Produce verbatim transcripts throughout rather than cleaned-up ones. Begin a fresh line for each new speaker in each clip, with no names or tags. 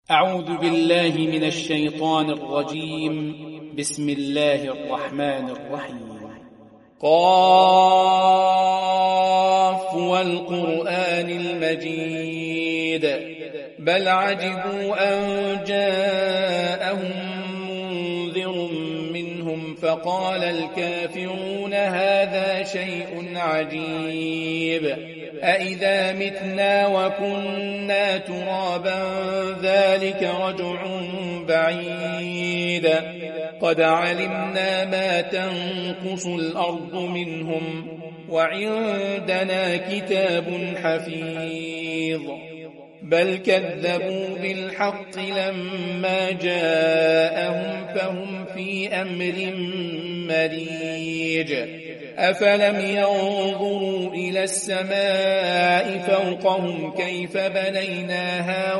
أعوذ بالله من الشيطان الرجيم. بسم الله الرحمن الرحيم. قاف والقرآن المجيد بل عجبوا أن جاءهم منذر منهم فقال الكافرون هذا شيء عجيب أإذا متنا وكنا ترابا ذلك رجع بعيد قد علمنا ما تنقص الأرض منهم وعندنا كتاب حفيظ بل كذبوا بالحق لما جاءهم فهم في أمر مريج أفلم ينظروا إلى السماء فوقهم كيف بنيناها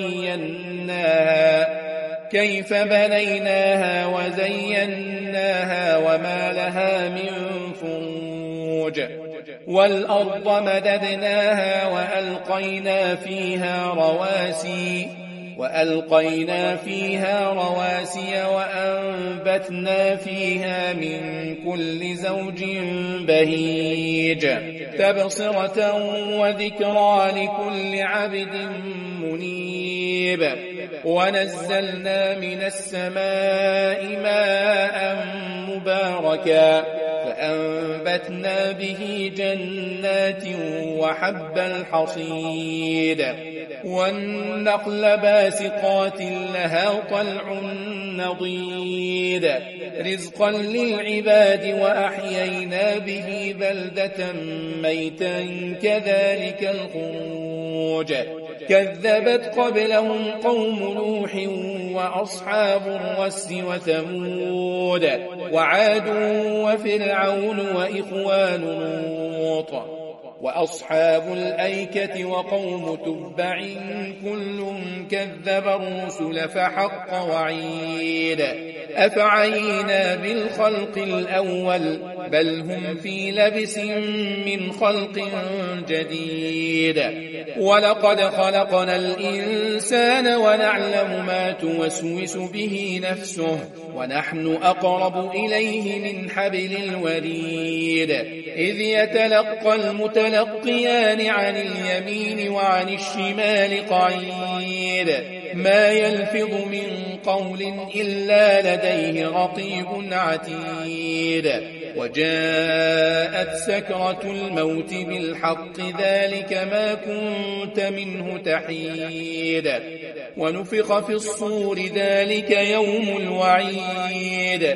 وزيناها كيف بنيناها وزيناها وما لها من فروج والأرض مددناها وألقينا فيها رواسي وألقينا فيها رواسي وأنبتنا فيها من كل زوج بهيج تبصرة وذكرى لكل عبد منيب ونزلنا من السماء ماء مباركا فأنبتنا به جنات وحب الحصيد والنخل باسقات لها طلع نضيد رزقا للعباد وأحيينا به بلدة ميتا كذلك الخروج كذبت قبلهم قوم نوح وأصحاب الرس وثمود وعاد وفرعون وإخوان لوط وأصحاب الأيكة وقوم تبع كل كذب الرسل فحق وعيد أفعينا بالخلق الأول بل هم في لبس من خلق جديد ولقد خلقنا الإنسان ونعلم ما توسوس به نفسه ونحن أقرب إليه من حبل الوريد إذ يتلقى المتلقيان عن اليمين وعن الشمال قعيد ما يلفظ من قول إلا لديه رقيب عتيد وجاءت سكرة الموت بالحق ذلك ما كنت منه تحيد ونفخ في الصور ذلك يوم الوعيد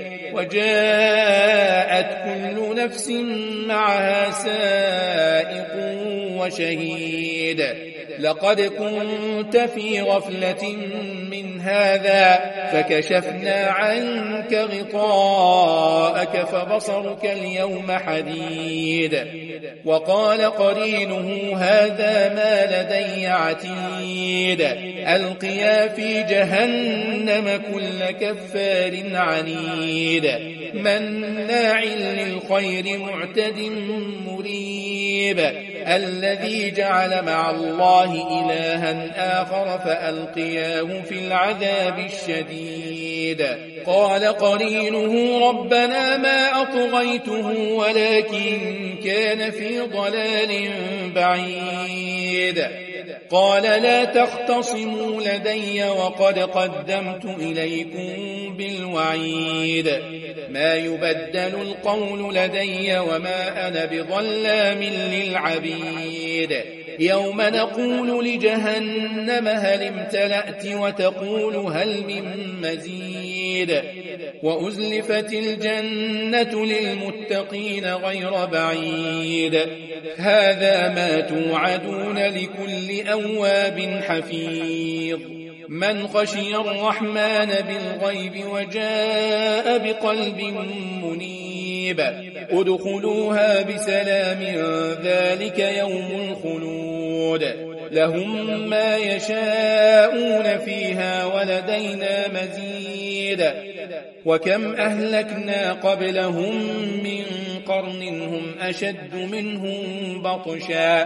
وجاءت كل نفس معها سائق وشهيد لقد كنت في غفلة من هذا فكشفنا عنك غطاءك فبصرك اليوم حديد وقال قرينه هذا ما لدي عتيد ألقيا في جهنم كل كفار عنيد مناع للخير معتد مريب الذي جعل مع الله إلها آخر فألقياه في العذاب الشديد قال قرينه ربنا ما أطغيته ولكن كان في ضلال بعيد قال لا تختصموا لدي وقد قدمت إليكم بالوعيد ما يبدل القول لدي وما أنا بظلام للعبيد يوم نقول لجهنم هل امتلأت وتقول هل من مزيد وأزلفت الجنة للمتقين غير بعيد هذا ما توعدون لكل أواب حفيظ من خشي الرحمن بالغيب وجاء بقلب منيب ادخلوها بسلام ذلك يوم الخلود لهم ما يشاءون فيها ولدينا مزيد وكم أهلكنا قبلهم من قرن هم أشد منهم بطشا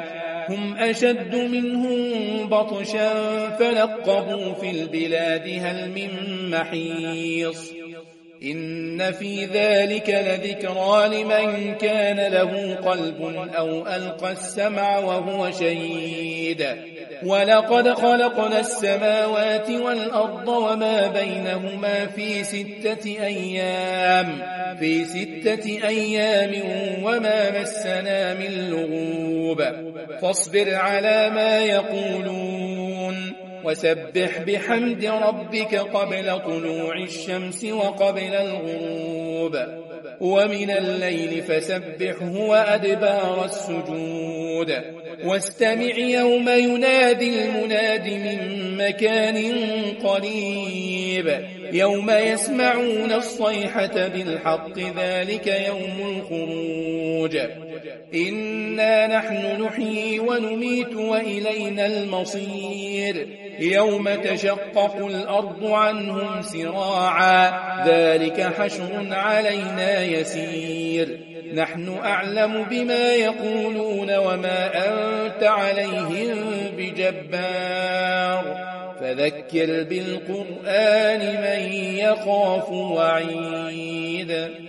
هم أشد منهم بطشا فنقبوا في البلاد هل من محيص إن في ذلك لذكرى لمن كان له قلب أو ألقى السمع وهو شهيد ولقد خلقنا السماوات والأرض وما بينهما في ستة أيام في ستة أيام وما مسنا من لغوب فاصبر على ما يقولون وسبح بحمد ربك قبل طلوع الشمس وقبل الغروب ومن الليل فسبحه وأدبار السجود واستمع يوم ينادي المناد من مكان قريب يوم يسمعون الصيحة بالحق ذلك يوم الخروج إنا نحن نحيي ونميت وإلينا المصير يوم تشقق الأرض عنهم سراعا ذلك حشر علينا يسير نحن أعلم بما يقولون وما أنت عليهم بجبار فذكر بالقرآن من يخاف وعيد